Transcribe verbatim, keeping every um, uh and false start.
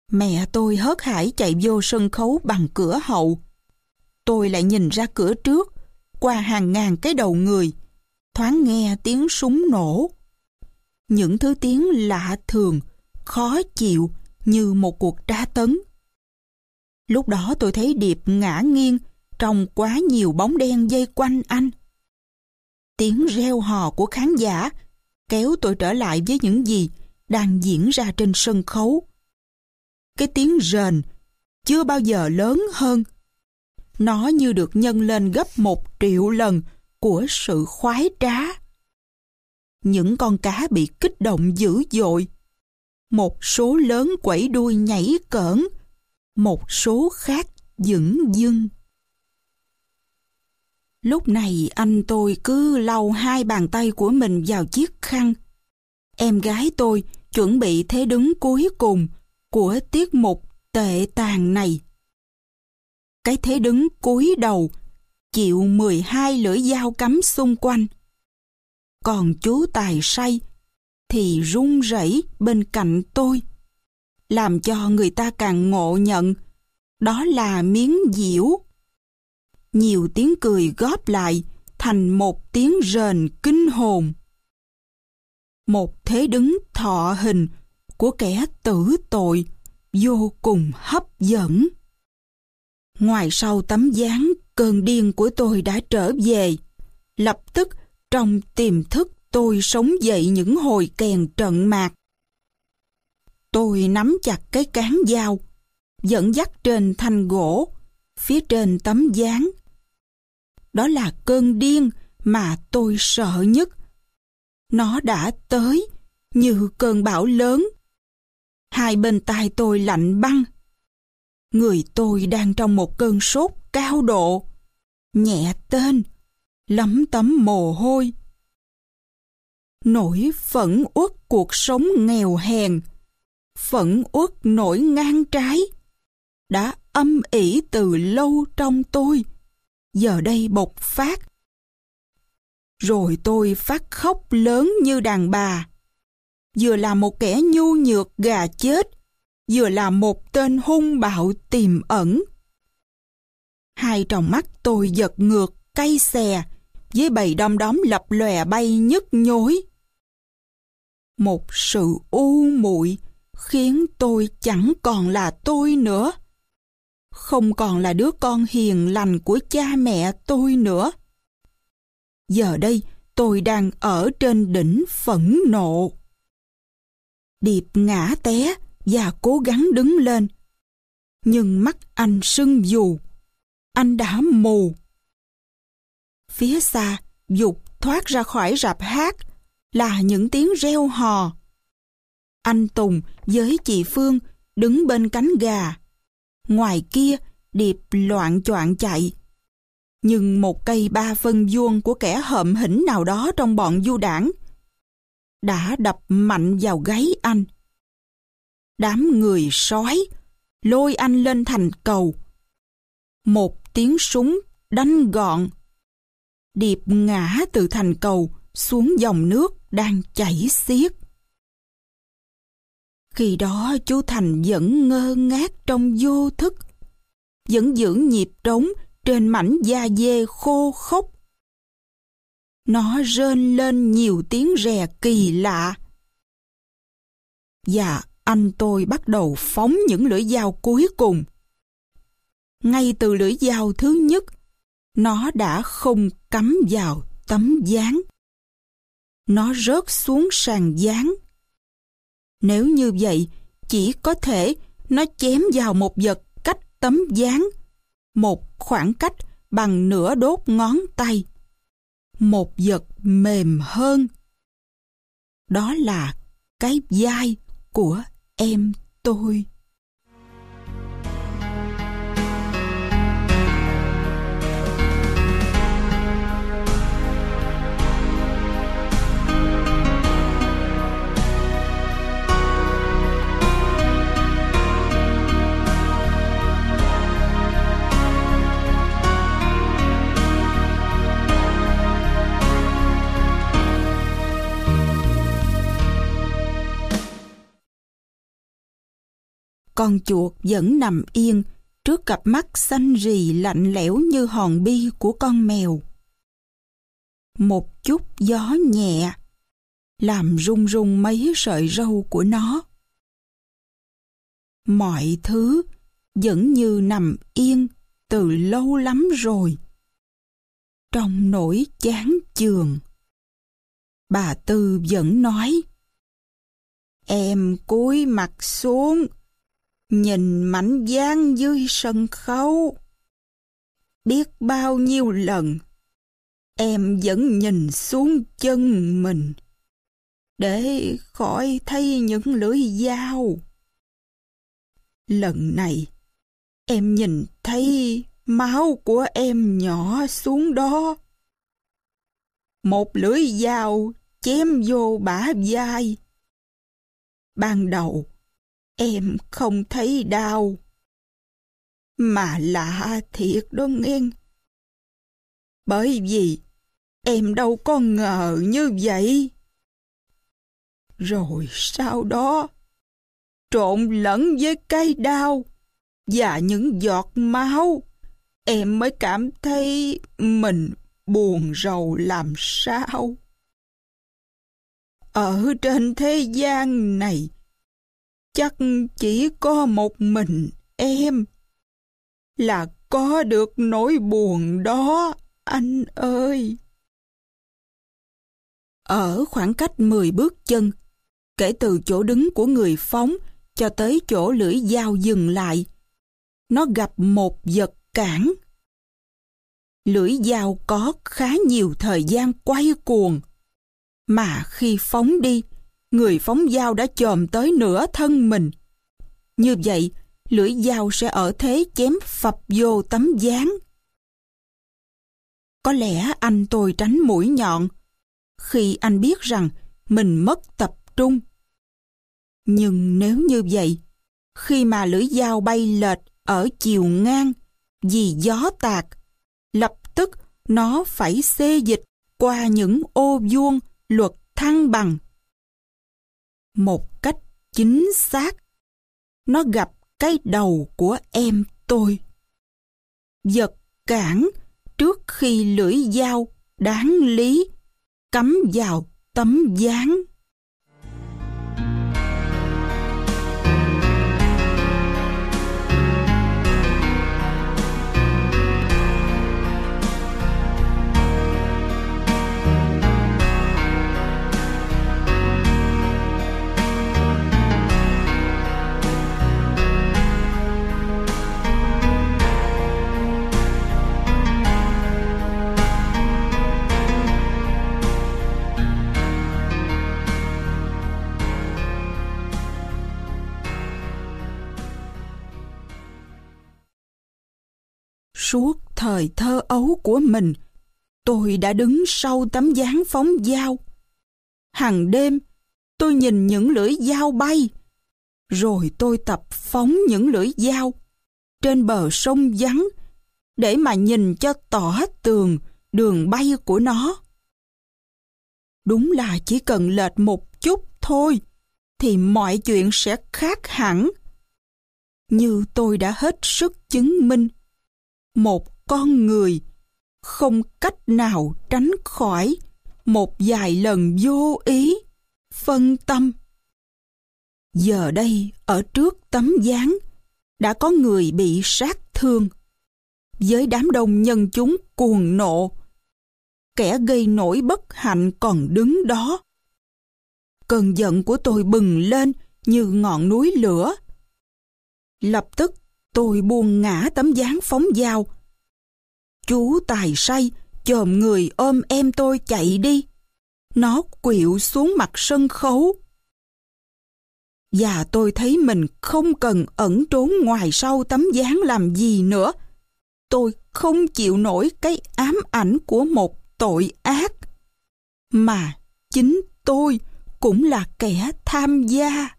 Mẹ tôi hớt hải chạy vô sân khấu bằng cửa hậu. Tôi lại nhìn ra cửa trước, qua hàng ngàn cái đầu người, thoáng nghe tiếng súng nổ. Những thứ tiếng lạ thường, khó chịu như một cuộc tra tấn. Lúc đó tôi thấy Điệp ngã nghiêng trong quá nhiều bóng đen dây quanh anh. Tiếng reo hò của khán giả kéo tôi trở lại với những gì đang diễn ra trên sân khấu. Cái tiếng rền chưa bao giờ lớn hơn. Nó như được nhân lên gấp một triệu lần của sự khoái trá. Những con cá bị kích động dữ dội. Một số lớn quẩy đuôi nhảy cỡn, một số khác dửng dưng. Lúc này anh tôi cứ lau hai bàn tay của mình vào chiếc khăn. Em gái tôi chuẩn bị thế đứng cuối cùng của tiết mục tệ tàn này. Cái thế đứng cúi đầu, chịu mười hai lưỡi dao cắm xung quanh. Còn chú Tài say thì run rẩy bên cạnh tôi, làm cho người ta càng ngộ nhận đó là miếng diễu. Nhiều tiếng cười góp lại thành một tiếng rền kinh hồn. Một thế đứng thọ hình của kẻ tử tội vô cùng hấp dẫn. Ngoài sau tấm dáng, cơn điên của tôi đã trở về. Lập tức trong tiềm thức tôi sống dậy những hồi kèn trận mạc. Tôi nắm chặt cái cán dao, dẫn dắt trên thanh gỗ, phía trên tấm dáng. Đó là cơn điên mà tôi sợ nhất. Nó đã tới như cơn bão lớn. Hai bên tai tôi lạnh băng. Người tôi đang trong một cơn sốt cao độ, nhẹ tên, lấm tấm mồ hôi. Nỗi phẫn uất cuộc sống nghèo hèn, phẫn uất nỗi ngang trái, đã âm ỉ từ lâu trong tôi, giờ đây bộc phát. Rồi tôi phát khóc lớn như đàn bà, vừa là một kẻ nhu nhược gà chết, vừa là một tên hung bạo tiềm ẩn. Hai tròng mắt tôi giật ngược, cay xè, với bầy đom đóm lập lòe bay nhức nhối. Một sự u muội khiến tôi chẳng còn là tôi nữa. Không còn là đứa con hiền lành của cha mẹ tôi nữa. Giờ đây tôi đang ở trên đỉnh phẫn nộ. Điệp ngã té và cố gắng đứng lên. Nhưng mắt anh sưng vù. Anh đã mù. Phía xa, Dục thoát ra khỏi rạp hát là những tiếng reo hò. Anh Tùng với chị Phương đứng bên cánh gà. Ngoài kia, Điệp loạng choạng chạy. Nhưng một cây ba phân vuông của kẻ hợm hĩnh nào đó trong bọn du đảng đã đập mạnh vào gáy anh. Đám người sói lôi anh lên thành cầu. Một tiếng súng đánh gọn. Điệp ngã từ thành cầu xuống dòng nước đang chảy xiết. Khi đó chú Thành vẫn ngơ ngác trong vô thức, vẫn giữ nhịp trống trên mảnh da dê khô khốc. Nó rên lên nhiều tiếng rè kỳ lạ. Và anh tôi bắt đầu phóng những lưỡi dao cuối cùng. Ngay từ lưỡi dao thứ nhất, nó đã không cắm vào tấm dáng. Nó rớt xuống sàn dáng. Nếu như vậy, chỉ có thể nó chém vào một vật cách tấm dáng, một khoảng cách bằng nửa đốt ngón tay. Một vật mềm hơn. Đó là cái vai của em tôi. Con chuột vẫn nằm yên trước cặp mắt xanh rì lạnh lẽo như hòn bi của con mèo. Một chút gió nhẹ làm rung rung mấy sợi râu của nó. Mọi thứ vẫn như nằm yên từ lâu lắm rồi. Trong nỗi chán chường, bà Tư vẫn nói: "Em cúi mặt xuống, nhìn mảnh ván dưới sân khấu. Biết bao nhiêu lần em vẫn nhìn xuống chân mình để khỏi thấy những lưỡi dao. Lần này em nhìn thấy máu của em nhỏ xuống đó. Một lưỡi dao chém vô bả vai. Ban đầu em không thấy đau, mà lạ thiệt đó nghe. Bởi vì em đâu có ngờ như vậy. Rồi sau đó, trộn lẫn với cái đau và những giọt máu, em mới cảm thấy mình buồn rầu làm sao. Ở trên thế gian này, chắc chỉ có một mình em là có được nỗi buồn đó, anh ơi." Ở khoảng cách mười bước chân, kể từ chỗ đứng của người phóng cho tới chỗ lưỡi dao dừng lại, nó gặp một vật cản. Lưỡi dao có khá nhiều thời gian quay cuồng, mà khi phóng đi, người phóng dao đã chồm tới nửa thân mình. Như vậy, lưỡi dao sẽ ở thế chém phập vô tấm ván. Có lẽ anh tôi tránh mũi nhọn khi anh biết rằng mình mất tập trung. Nhưng nếu như vậy, khi mà lưỡi dao bay lệch ở chiều ngang vì gió tạt, lập tức nó phải xê dịch qua những ô vuông luật thăng bằng. Một cách chính xác, nó gặp cái đầu của em tôi. Vật cản trước khi lưỡi dao đáng lý cắm vào tấm ván. Suốt thời thơ ấu của mình, tôi đã đứng sau tấm ván phóng dao. Hằng đêm, tôi nhìn những lưỡi dao bay, rồi tôi tập phóng những lưỡi dao trên bờ sông vắng để mà nhìn cho tỏ tường đường bay của nó. Đúng là chỉ cần lệch một chút thôi thì mọi chuyện sẽ khác hẳn. Như tôi đã hết sức chứng minh, một con người không cách nào tránh khỏi một vài lần vô ý phân tâm. Giờ đây ở trước tấm ván đã có người bị sát thương. Với đám đông nhân chúng cuồng nộ, kẻ gây nỗi bất hạnh còn đứng đó. Cơn giận của tôi bừng lên như ngọn núi lửa. Lập tức tôi buông ngã tấm ván phóng dao. Chú tài say chồm người ôm em tôi chạy đi. Nó khuỵu xuống mặt sân khấu. Và tôi thấy mình không cần ẩn trốn ngoài sau tấm ván làm gì nữa. Tôi không chịu nổi cái ám ảnh của một tội ác, mà chính tôi cũng là kẻ tham gia.